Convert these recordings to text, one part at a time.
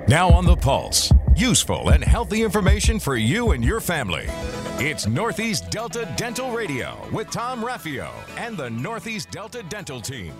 Now on the Pulse, useful and healthy information for you and your family. It's Northeast Delta Dental Radio with Tom Raffio and the Northeast Delta Dental Team.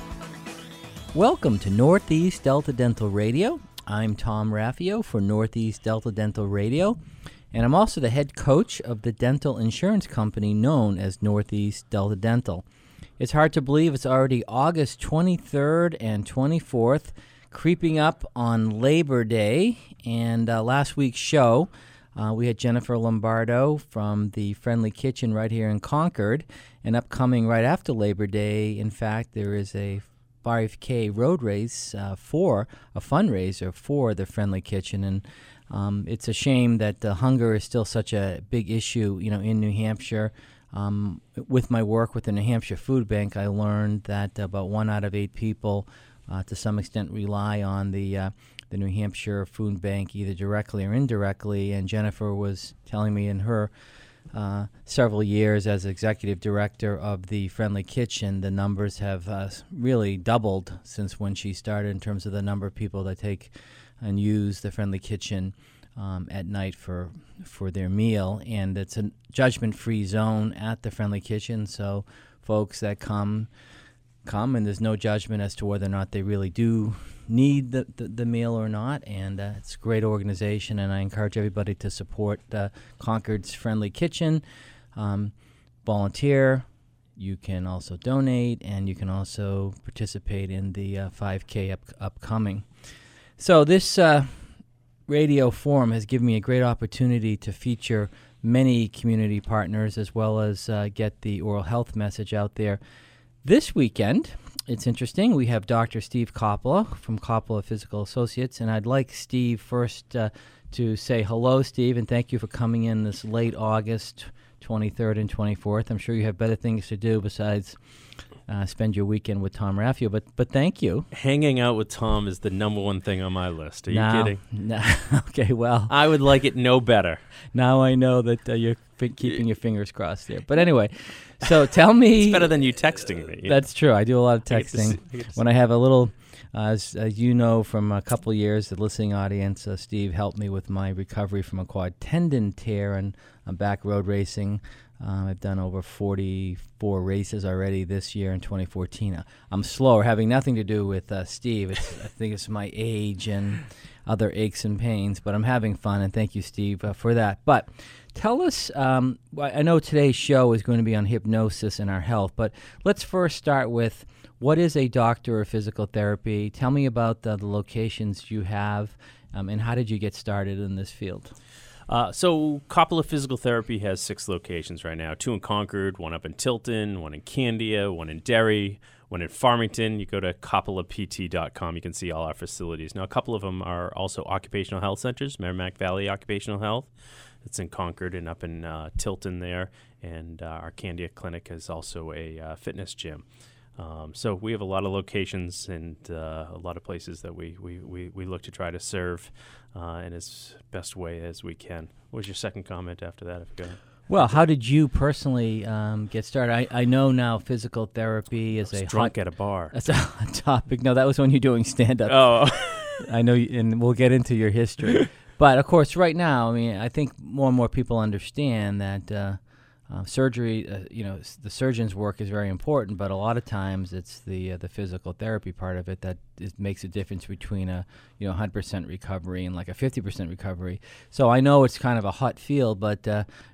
Welcome to Northeast Delta Dental Radio. I'm Tom Raffio for Northeast Delta Dental Radio, and I'm also the head coach of the dental insurance company known as Northeast Delta Dental. It's hard to believe it's already August 23rd and 24th, creeping up on Labor Day, and last week's show, we had Jennifer Lombardo from the Friendly Kitchen right here in Concord, and upcoming right after Labor Day, in fact, there is a 5K road race for a fundraiser for the Friendly Kitchen, and it's a shame that hunger is still such a big issue, in New Hampshire. With my work with the New Hampshire Food Bank, I learned that about 1 out of 8 people to some extent rely on the New Hampshire Food Bank either directly or indirectly, and Jennifer was telling me in her several years as executive director of the Friendly Kitchen, the numbers have really doubled since when she started in terms of the number of people that take and use the Friendly Kitchen at night for their meal. And it's a judgment-free zone at the Friendly Kitchen, so folks that come and there's no judgment as to whether or not they really do need the meal or not, and it's a great organization, and I encourage everybody to support Concord's Friendly Kitchen. Volunteer, you can also donate, and you can also participate in the 5K upcoming. So this radio forum has given me a great opportunity to feature many community partners as well as get the oral health message out there. This weekend, it's interesting, we have Dr. Steve Coppola from Coppola Physical Associates, and I'd like Steve first to say hello, Steve, and thank you for coming in this late August 23rd and 24th. I'm sure you have better things to do besides spend your weekend with Tom Raffio, but thank you. Hanging out with Tom is the number one thing on my list. Are you kidding? No. Okay, well. I would like it no better. Now I know that you're keeping your fingers crossed there. But anyway, so tell me. It's better than you texting me. That's true. I do a lot of texting. When I have a little, as you know from a couple years, the listening audience, Steve helped me with my recovery from a quad tendon tear, and I'm back road racing. I've done over 44 races already this year in 2014. I'm slower, having nothing to do with Steve. I think it's my age and other aches and pains, but I'm having fun, and thank you, Steve, for that. But tell us, I know today's show is going to be on hypnosis and our health, but let's first start with what is a doctor of physical therapy? Tell me about the locations you have, and how did you get started in this field? So Coppola Physical Therapy has 6 locations right now, 2 in Concord, 1 up in Tilton, 1 in Candia, 1 in Derry, 1 in Farmington. You go to coppolapt.com, you can see all our facilities. Now, a couple of them are also occupational health centers, Merrimack Valley Occupational Health. It's in Concord and up in Tilton there, and our Candia Clinic is also a fitness gym. So we have a lot of locations and a lot of places that we look to try to serve in as best way as we can. What was your second comment after that? I forgot. Well, how did you personally get started? I know now physical therapy is drunk at a bar. That's a hot topic. No, that was when you're doing stand-up. Oh. I know, and we'll get into your history. But, of course, right now, I mean, I think more and more people understand that surgery, the surgeon's work is very important, but a lot of times it's the physical therapy part of it that makes a difference between a 100% recovery and like a 50% recovery. So I know it's kind of a hot field, but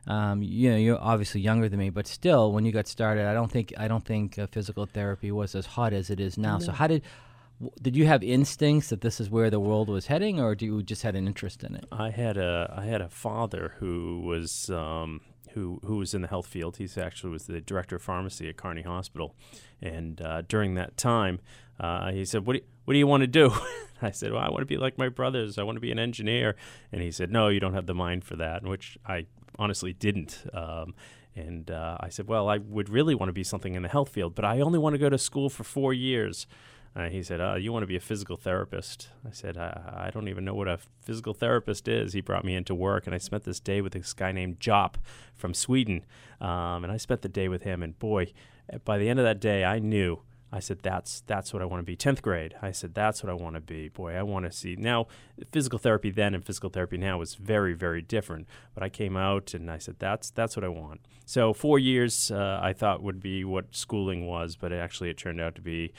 you're obviously younger than me, but still, when you got started, I don't think physical therapy was as hot as it is now. No. So how did you have instincts that this is where the world was heading, or do you just had an interest in it? I had a father who was who was in the health field. He actually was the director of pharmacy at Kearney Hospital, and during that time, he said, "What do you want to do?" I said, "Well, I want to be like my brothers. I want to be an engineer." And he said, "No, you don't have the mind for that," which I honestly didn't. And I said, "Well, I would really want to be something in the health field, but I only want to go to school for 4 years." He said, "You want to be a physical therapist?" I said, I don't even know what a physical therapist is. He brought me into work, and I spent this day with this guy named Jop from Sweden. And I spent the day with him, and boy, by the end of that day, I knew I said, that's what I want to be. 10th grade, I said, that's what I want to be. Boy, I want to see. Now, physical therapy then and physical therapy now was very, very different. But I came out and I said, that's what I want. So 4 years I thought would be what schooling was, but it turned out to be,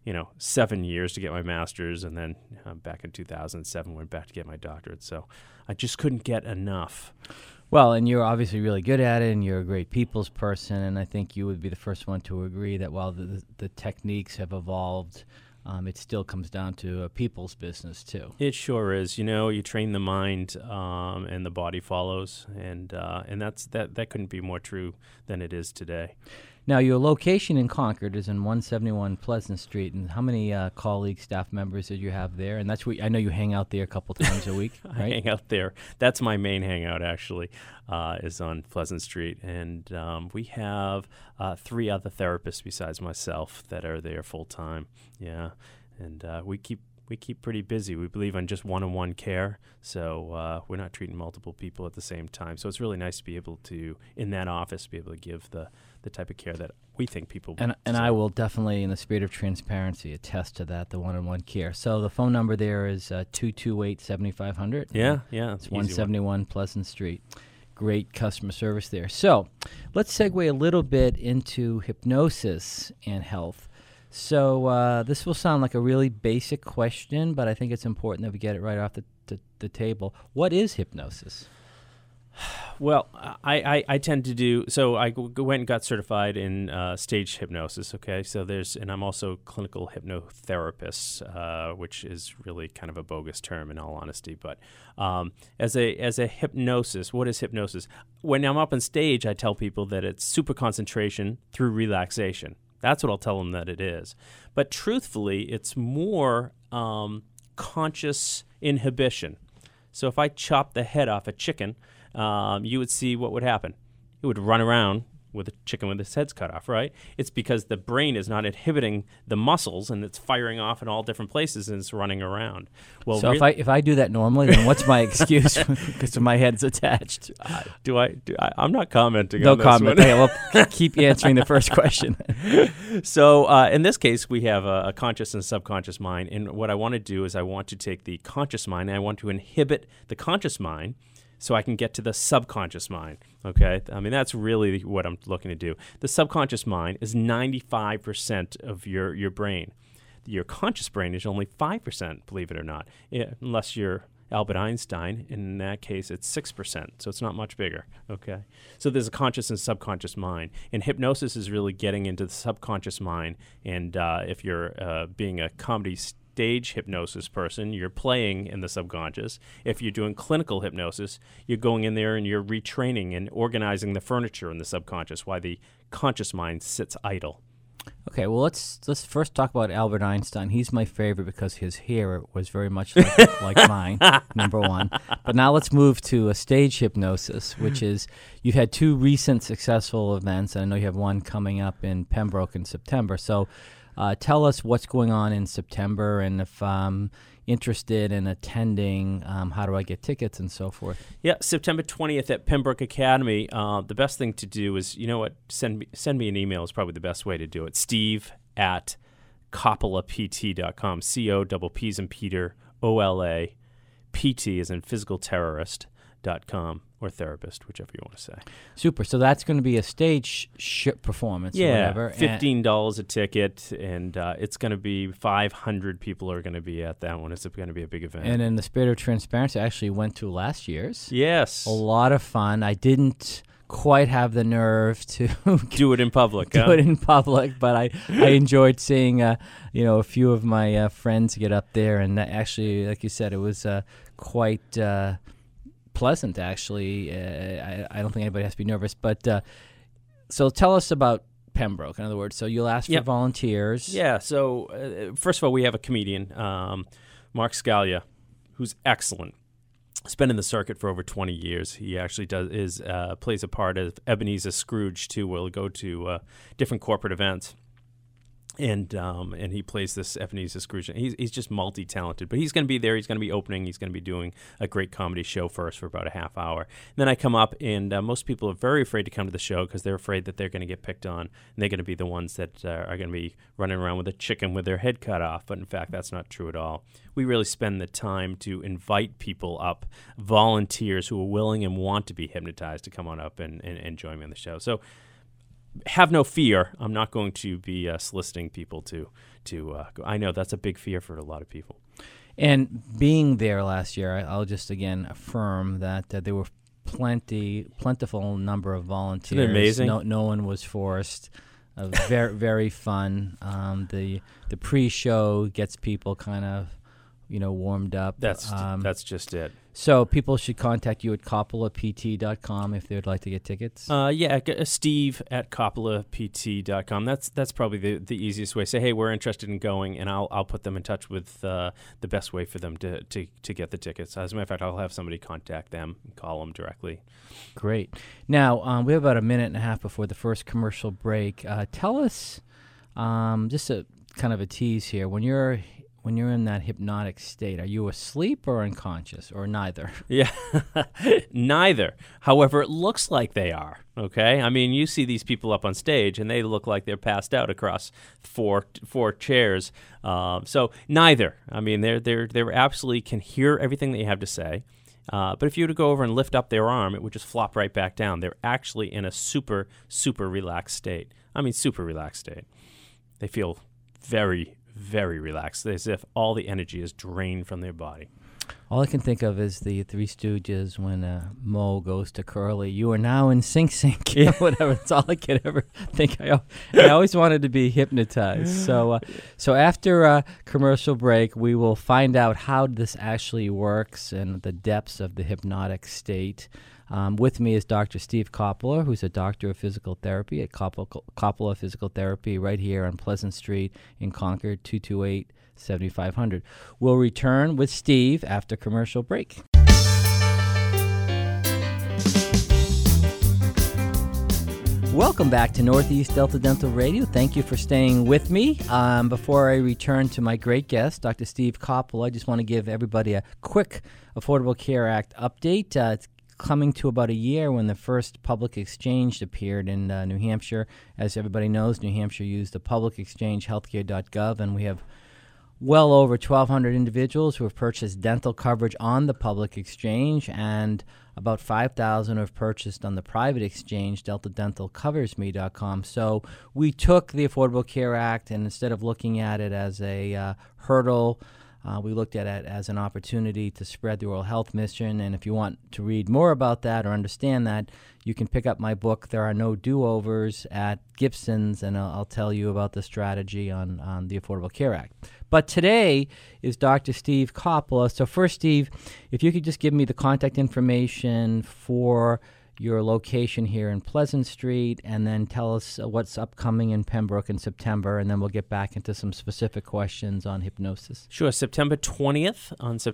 7 years to get my master's, and then back in 2007 went back to get my doctorate. So I just couldn't get enough. Well, and you're obviously really good at it, and you're a great people's person, and I think you would be the first one to agree that while the techniques have evolved, it still comes down to a people's business, too. It sure is. You train the mind, and the body follows, and that couldn't be more true than it is today. Now, your location in Concord is in 171 Pleasant Street, and how many colleagues, staff members did you have there? And that's where I know you hang out there a couple times a week, right? I hang out there. That's my main hangout, actually, is on Pleasant Street. And we have 3 other therapists besides myself that are there full-time. Yeah, and we keep pretty busy. We believe in just one-on-one care, so we're not treating multiple people at the same time. So it's really nice to be able to, in that office, be able to give the type of care that we think people and I will definitely, in the spirit of transparency, attest to that, the one-on-one care. So the phone number there is 228-7500. Yeah. It's 171 Pleasant Street. Great customer service there. So let's segue a little bit into hypnosis and health. So this will sound like a really basic question, but I think it's important that we get it right off the table. What is hypnosis? Well, I tend to do, so I went and got certified in stage hypnosis, okay? And I'm also clinical hypnotherapist, which is really kind of a bogus term in all honesty. But as a hypnosis, what is hypnosis? When I'm up on stage, I tell people that it's super concentration through relaxation. That's what I'll tell them that it is. But truthfully, it's more conscious inhibition. So if I chop the head off a chicken, you would see what would happen. It would run around with a chicken with its head's cut off, right? It's because the brain is not inhibiting the muscles, and it's firing off in all different places, and it's running around. Well, so if I do that normally, then what's my excuse? Because my head's attached. I'm not commenting no on this comment. one. Okay, well, keep answering the first question. So in this case, we have a conscious and subconscious mind, and what I want to do is I want to take the conscious mind, and I want to inhibit the conscious mind, so I can get to the subconscious mind, okay? I mean, that's really what I'm looking to do. The subconscious mind is 95% of your brain. Your conscious brain is only 5%, believe it or not, unless you're Albert Einstein. In that case, it's 6%, so it's not much bigger, okay? So there's a conscious and subconscious mind, and hypnosis is really getting into the subconscious mind, and if you're being a comedy stage hypnosis person, you're playing in the subconscious. If you're doing clinical hypnosis, you're going in there and you're retraining and organizing the furniture in the subconscious, while the conscious mind sits idle. Okay, well, let's first talk about Albert Einstein. He's my favorite because his hair was very much like mine, number one. But now let's move to a stage hypnosis, which is, you've had 2 recent successful events, and I know you have one coming up in Pembroke in September. So tell us what's going on in September, and if I'm interested in attending, how do I get tickets and so forth? Yeah, September 20th at Pembroke Academy. The best thing to do is, send me an email is probably the best way to do it. Steve@CoppolaPT.com. C-O-P-P's in Peter, O-L-A, P-T as in physical terrorist.com. Or therapist, whichever you want to say. Super. So that's going to be a stage performance or whatever. $15 a ticket, and it's going to be 500 people are going to be at that one. It's going to be a big event. And in the spirit of transparency, I actually went to last year's. Yes. A lot of fun. I didn't quite have the nerve to do it in public. But I enjoyed seeing a few of my friends get up there, and actually, like you said, it was quite pleasant, actually. I don't think anybody has to be nervous. But so tell us about Pembroke, in other words. So you'll ask for volunteers. Yeah. So first of all, we have a comedian, Mark Scalia, who's excellent. He's been in the circuit for over 20 years. He actually plays a part of Ebenezer Scrooge, too. We'll go to different corporate events. And he plays this Ebenezer Scrooge. He's just multi-talented, but he's going to be there. He's going to be opening. He's going to be doing a great comedy show for us for about a half hour. And then I come up, and most people are very afraid to come to the show because they're afraid that they're going to get picked on, and they're going to be the ones that are going to be running around with a chicken with their head cut off. But in fact, that's not true at all. We really spend the time to invite people up, volunteers who are willing and want to be hypnotized to come on up and join me on the show. So have no fear. I'm not going to be soliciting people to go. I know that's a big fear for a lot of people. And being there last year, I'll just again affirm that there were plentiful number of volunteers. Isn't it amazing? No one was forced. Very very fun. The pre-show gets people kind of warmed up. That's just it. So people should contact you at coppolapt.com if they would like to get tickets. Steve at coppolapt.com. That's probably the easiest way. Say, hey, we're interested in going, and I'll put them in touch with the best way for them to get the tickets. As a matter of fact, I'll have somebody contact them and call them directly. Great. Now we have about a minute and a half before the first commercial break. Tell us, just a kind of a tease here. When you're in that hypnotic state, are you asleep or unconscious or neither? Yeah, neither. However, it looks like they are, okay? I mean, you see these people up on stage, and they look like they're passed out across four chairs. So neither. I mean, they're absolutely can hear everything that you have to say. But if you were to go over and lift up their arm, it would just flop right back down. They're actually in a super, super relaxed state. I mean, super relaxed state. They feel very, very relaxed, as if all the energy is drained from their body. All I can think of is the Three Stooges when Moe goes to Curly. You are now in sync, yeah. Whatever. That's all I could ever think. I always wanted to be hypnotized. So after commercial break, we will find out how this actually works and the depths of the hypnotic state. With me is Dr. Steve Coppola, who's a doctor of physical therapy at Coppola Physical Therapy right here on Pleasant Street in Concord, 228-7500. We'll return with Steve after commercial break. Welcome back to Northeast Delta Dental Radio. Thank you for staying with me. Before I return to my great guest, Dr. Steve Coppola, I just want to give everybody a quick Affordable Care Act update. It's coming to about a year when the first public exchange appeared in New Hampshire. As everybody knows, New Hampshire used the public exchange healthcare.gov, and we have well over 1,200 individuals who have purchased dental coverage on the public exchange, and about 5,000 have purchased on the private exchange, deltadentalcoversme.com. So we took the Affordable Care Act, and instead of looking at it as a hurdle, we looked at it as an opportunity to spread the oral health mission. And if you want to read more about that or understand that, you can pick up my book, There Are No Do-Overs, at Gibson's, and I'll tell you about the strategy on the Affordable Care Act. But today is Dr. Steve Coppola. So first, Steve, if you could just give me the contact information for your location here in Pleasant Street, and then tell us what's upcoming in Pembroke in September, and then we'll get back into some specific questions on hypnosis. Sure. September 20th,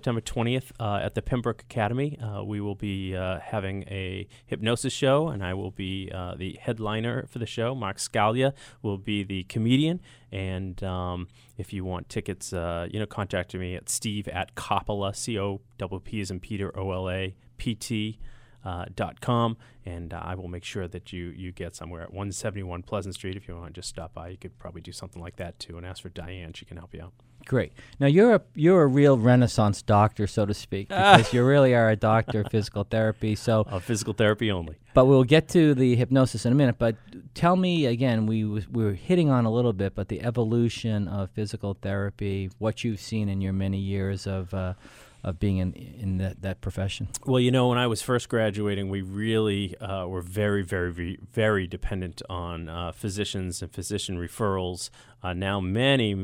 at the Pembroke Academy, we will be having a hypnosis show, and I will be the headliner for the show. Mark Scalia will be the comedian, and if you want tickets, contact me at Steve at Coppola, C-O-P-P as in Peter, O-L-A, P-T, .com, and I will make sure that you get somewhere at 171 Pleasant Street. If you want to just stop by, you could probably do something like that too, and ask for Diane. She can help you out. Great. Now you're a real Renaissance doctor, so to speak, because you really are a doctor of physical therapy. So physical therapy only. But we'll get to the hypnosis in a minute. But tell me again, we were hitting on a little bit, but the evolution of physical therapy, what you've seen in your many years of being in that profession. Well, when I was first graduating, we really were very, very, very dependent on physicians and physician referrals. Now many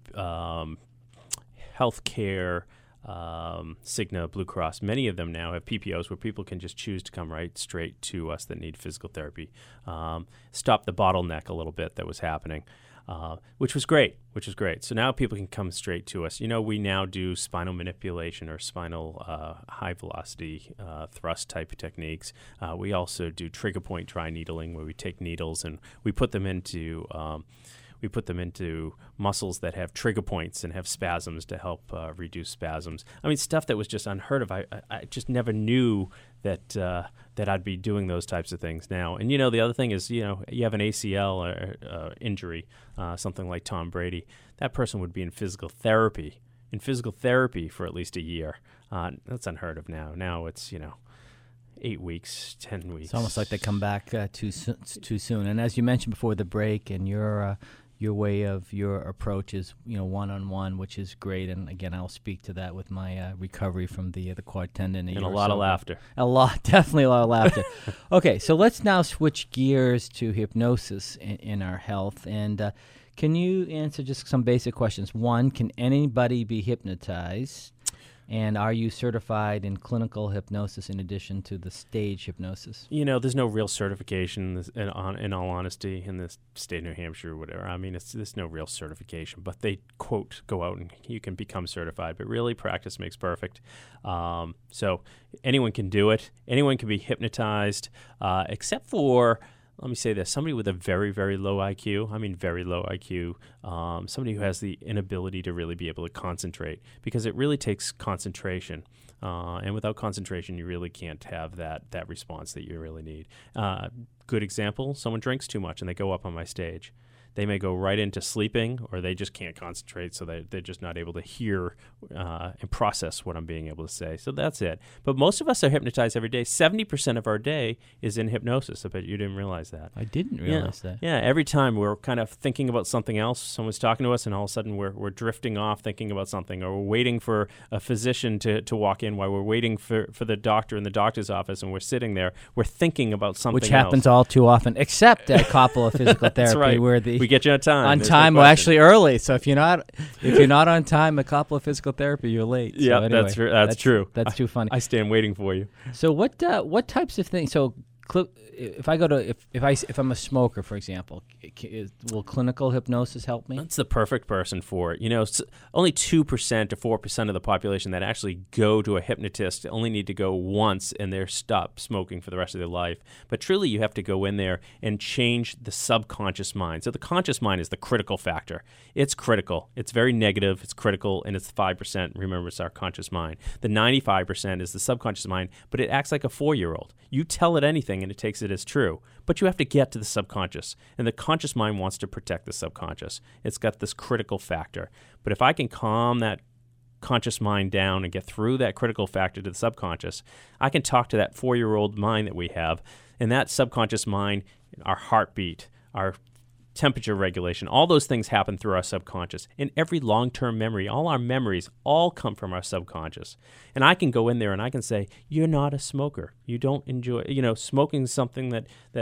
healthcare, Cigna, Blue Cross, many of them now have PPOs where people can just choose to come right straight to us that need physical therapy. Stop the bottleneck a little bit that was happening. Which was great. So now people can come straight to us. We now do spinal manipulation or spinal high-velocity thrust type of techniques. We also do trigger point dry needling, where we take needles and we put them into we put them into muscles that have trigger points and have spasms to help reduce spasms. I mean, stuff that was just unheard of. I just never knew that that I'd be doing those types of things now. And, the other thing is, you have an ACL or, injury, something like Tom Brady. That person would be in physical therapy for at least a year. That's unheard of now. Now it's, 8 weeks, 10 weeks. It's almost like they come back too soon. And as you mentioned before the break, and your way of your approach is one-on-one, which is great. And again, I'll speak to that with my recovery from the quad tendon. And a lot of laughter. Definitely a lot of laughter. Okay, so let's now switch gears to hypnosis in our health. And can you answer just some basic questions? One, can anybody be hypnotized? And are you certified in clinical hypnosis in addition to the stage hypnosis? There's no real certification, in all honesty, in the state of New Hampshire or whatever. I mean, there's no real certification, but they, quote, go out and you can become certified. But really, practice makes perfect. So anyone can do it. Anyone can be hypnotized, except for... Let me say this, somebody with a very, very low IQ, very low IQ, somebody who has the inability to really be able to concentrate, because it really takes concentration. And without concentration, you really can't have that response that you really need. Good example, someone drinks too much and they go up on my stage. They may go right into sleeping, or they just can't concentrate, so they're just not able to hear and process what I'm being able to say. So that's it. But most of us are hypnotized every day. 70% of our day is in hypnosis. I bet you didn't realize that. I didn't realize that. Yeah, every time we're kind of thinking about something else, someone's talking to us, and all of a sudden we're drifting off thinking about something, or we're waiting for a physician to walk in while we're waiting for the doctor in the doctor's office, and we're sitting there. We're thinking about something else. Which happens all too often, except at Kapala Physical Therapy, that's right. Where we get you on time. On time, well, actually early. So if you're not on time at Kapala Physical Therapy, you're late. Yeah, so anyway, that's true. That's too funny. I stand waiting for you. So what types of things? So if I go to if I'm a smoker, for example, will clinical hypnosis help me? That's the perfect person for it. Only 2% to 4% of the population that actually go to a hypnotist only need to go once, and they're stopped smoking for the rest of their life. But truly, you have to go in there and change the subconscious mind. So the conscious mind is the critical factor. It's critical. It's very negative. It's critical, and it's 5%. Remember, it's our conscious mind. The 95% is the subconscious mind, but it acts like a 4-year-old. You tell it anything, and it takes it as true. But you have to get to the subconscious, and the conscious mind wants to protect the subconscious. It's got this critical factor. But if I can calm that conscious mind down and get through that critical factor to the subconscious, I can talk to that 4-year-old mind that we have, and that subconscious mind, our heartbeat, our temperature regulation, all those things happen through our subconscious. In every long-term memory, all our memories all come from our subconscious. And I can go in there and I can say, you're not a smoker. You don't enjoy, smoking is something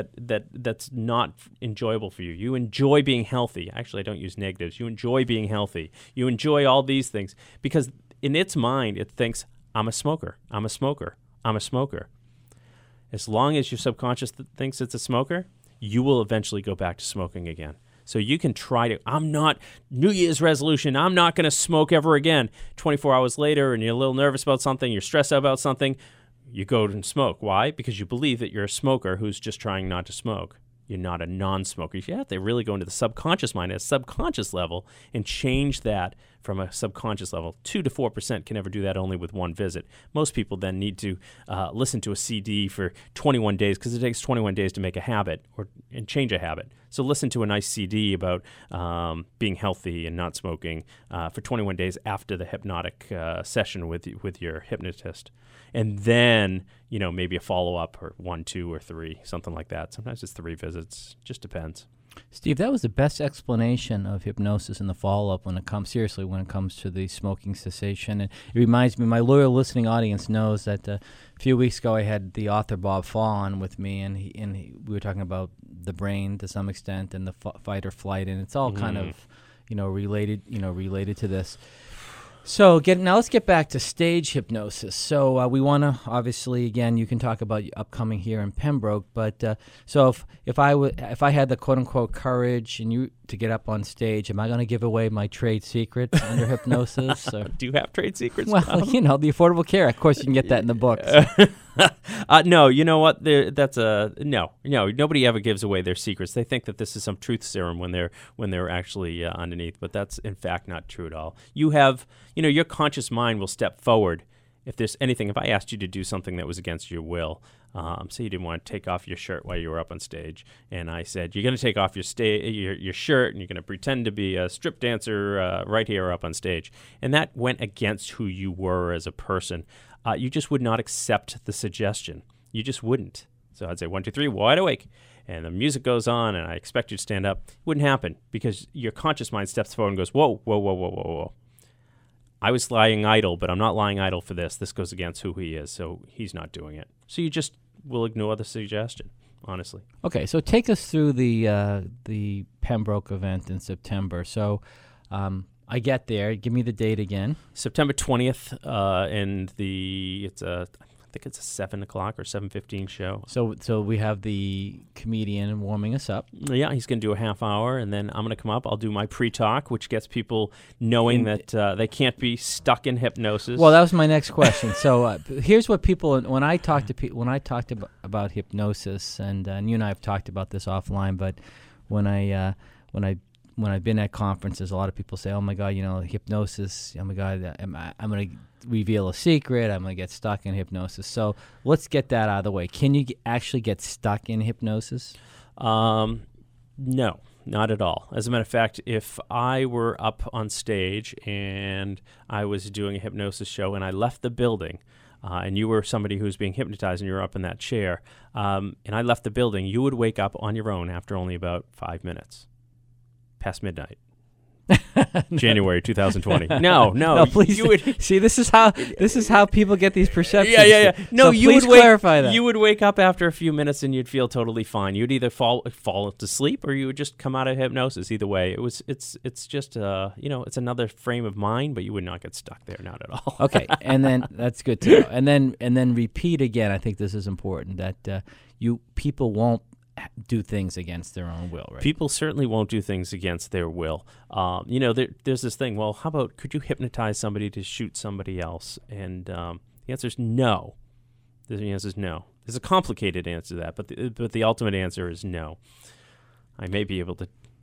that's not enjoyable for you. You enjoy being healthy. Actually, I don't use negatives. You enjoy being healthy. You enjoy all these things because in its mind, it thinks, I'm a smoker. I'm a smoker. I'm a smoker. As long as your subconscious thinks it's a smoker, you will eventually go back to smoking again. So you can try to, New Year's resolution, I'm not going to smoke ever again. 24 hours later, and you're a little nervous about something, you're stressed out about something, you go and smoke. Why? Because you believe that you're a smoker who's just trying not to smoke. You're not a non-smoker. You have to really go into the subconscious mind at a subconscious level and change that from a subconscious level. 2 to 4% can never do that only with one visit. Most people then need to listen to a CD for 21 days because it takes 21 days to make a habit and change a habit. So listen to a nice CD about being healthy and not smoking for 21 days after the hypnotic session with your hypnotist. And then, maybe a follow-up or 1, 2, or 3, something like that. Sometimes it's 3 visits. Just depends. Steve, that was the best explanation of hypnosis and the follow-up when it comes to the smoking cessation. And it reminds me, my loyal listening audience knows that a few weeks ago I had the author Bob Fall on with me, and we were talking about the brain to some extent and the fight or flight, and it's all kind of, related to this. So now let's get back to stage hypnosis. So we want to, obviously, again, you can talk about upcoming here in Pembroke, but so if I had the quote-unquote courage to get up on stage, am I going to give away my trade secret under hypnosis? Or? Do you have trade secrets? Well, the Affordable Care, of course, you can get that in the book. So. No, you know what? That's a no. Nobody ever gives away their secrets. They think that this is some truth serum when they're actually underneath, but that's in fact not true at all. You have, your conscious mind will step forward if there's anything. If I asked you to do something that was against your will, say you didn't want to take off your shirt while you were up on stage, and I said you're going to take off your shirt and you're going to pretend to be a strip dancer right here up on stage, and that went against who you were as a person. You just would not accept the suggestion. You just wouldn't. So I'd say 1, 2, 3, wide awake, and the music goes on, and I expect you to stand up. It wouldn't happen because your conscious mind steps forward and goes, whoa, whoa, whoa, whoa, whoa, whoa. I was lying idle, but I'm not lying idle for this. This goes against who he is, so he's not doing it. So you just will ignore the suggestion, honestly. Okay, so take us through the Pembroke event in September. So I get there. Give me the date again. September 20th, and I think it's a 7 o'clock or 7:15 show. So we have the comedian warming us up. Yeah, he's going to do a half hour, and then I'm going to come up. I'll do my pre-talk, which gets people knowing that they can't be stuck in hypnosis. Well, that was my next question. So here's what people, when I talked about hypnosis, and you and I have talked about this offline, but when I've been at conferences, a lot of people say, "Oh my God, hypnosis. Oh my God, I'm going to reveal a secret. I'm going to get stuck in hypnosis." So let's get that out of the way. Can you actually get stuck in hypnosis? No, not at all. As a matter of fact, if I were up on stage and I was doing a hypnosis show and I left the building, and you were somebody who was being hypnotized and you were up in that chair, and I left the building, you would wake up on your own after only about 5 minutes. Past midnight. January 2020. No, please. You would see. This is how people get these perceptions. Yeah. No, so you would clarify that. You would wake up after a few minutes and you'd feel totally fine. You'd either fall to sleep or you would just come out of hypnosis. Either way, it's just it's another frame of mind, but you would not get stuck there, not at all. Okay, and then that's good to know. And then repeat again. I think this is important that people won't do things against their own will, right? People certainly won't do things against their will. There's this thing, well, how about could you hypnotize somebody to shoot somebody else? And the answer is no. The answer is no. There's a complicated answer to that, but the ultimate answer is no. I may be able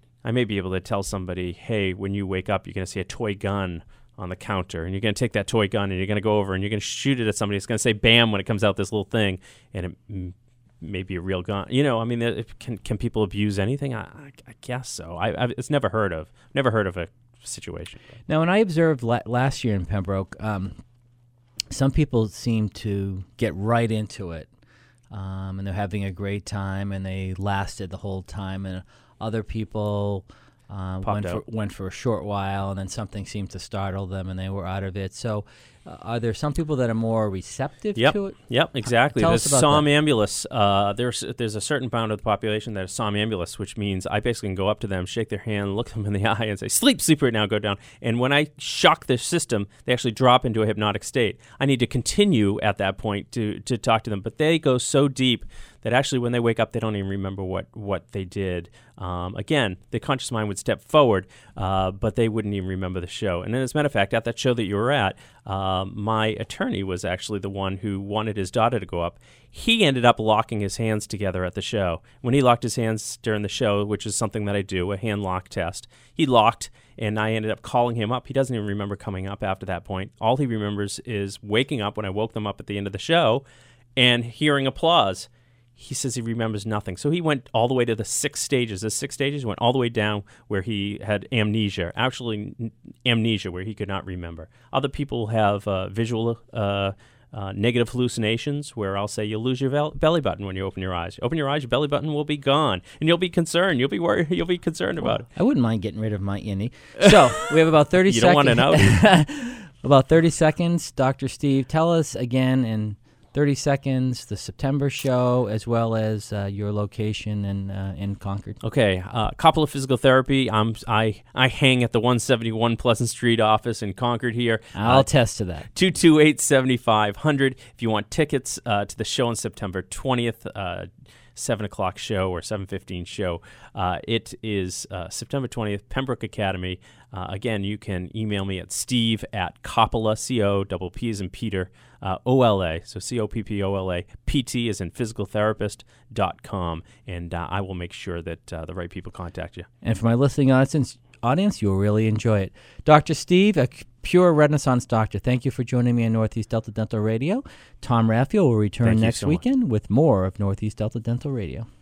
to tell somebody, hey, when you wake up, you're going to see a toy gun on the counter, and you're going to take that toy gun and you're going to go over and you're going to shoot it at somebody. It's going to say bam when it comes out this little thing, and it maybe a real gun. Can people abuse anything? I guess so. It's never heard of a situation. Now, when I observed last year in Pembroke, some people seem to get right into it, and they're having a great time, and they lasted the whole time, and other people went for a short while, and then something seemed to startle them, and they were out of it. So are there some people that are more receptive to it? Yep, exactly. Tell There's us about that. There's a certain amount of the population that is somnambulous, which means I basically can go up to them, shake their hand, look them in the eye, and say, sleep right now, go down. And when I shock their system, they actually drop into a hypnotic state. I need to continue at that point to talk to them, but they go so deep that actually when they wake up, they don't even remember what they did. Again, the conscious mind would step forward, but they wouldn't even remember the show. And then as a matter of fact, at that show that you were at, my attorney was actually the one who wanted his daughter to go up. He ended up locking his hands together at the show. When he locked his hands during the show, which is something that I do, a hand lock test, he locked, and I ended up calling him up. He doesn't even remember coming up after that point. All he remembers is waking up when I woke them up at the end of the show and hearing applause. He says he remembers nothing. So he went all the way to the 6 stages. The 6 stages went all the way down where he had amnesia, actually amnesia, where he could not remember. Other people have visual negative hallucinations, where I'll say you'll lose your belly button when you open your eyes. Open your eyes, your belly button will be gone, and you'll be concerned. You'll be worried. You'll be concerned about it. I wouldn't mind getting rid of my innie. So we have about 30 you seconds. don't want to know. About 30 seconds. Dr. Steve, tell us again in 30 seconds, the September show, as well as your location in Concord. Okay, Coppola Physical Therapy. I hang at the 171 Pleasant Street office in Concord here. I'll attest to that. 228-7500. If you want tickets to the show on September 20th, 7 o'clock show or 7:15 show. It is September 20th, Pembroke Academy. Again, you can email me at steve@Coppola, C-O-P-P as in Peter, O-L-A, so C-O-P-P-O-L-A, P-T as in physicaltherapist.com, and I will make sure that the right people contact you. And for my listening audience, you'll really enjoy it. Dr. Steve, a pure Renaissance doctor, thank you for joining me on Northeast Delta Dental Radio. Tom Raffio will return next weekend with more of Northeast Delta Dental Radio.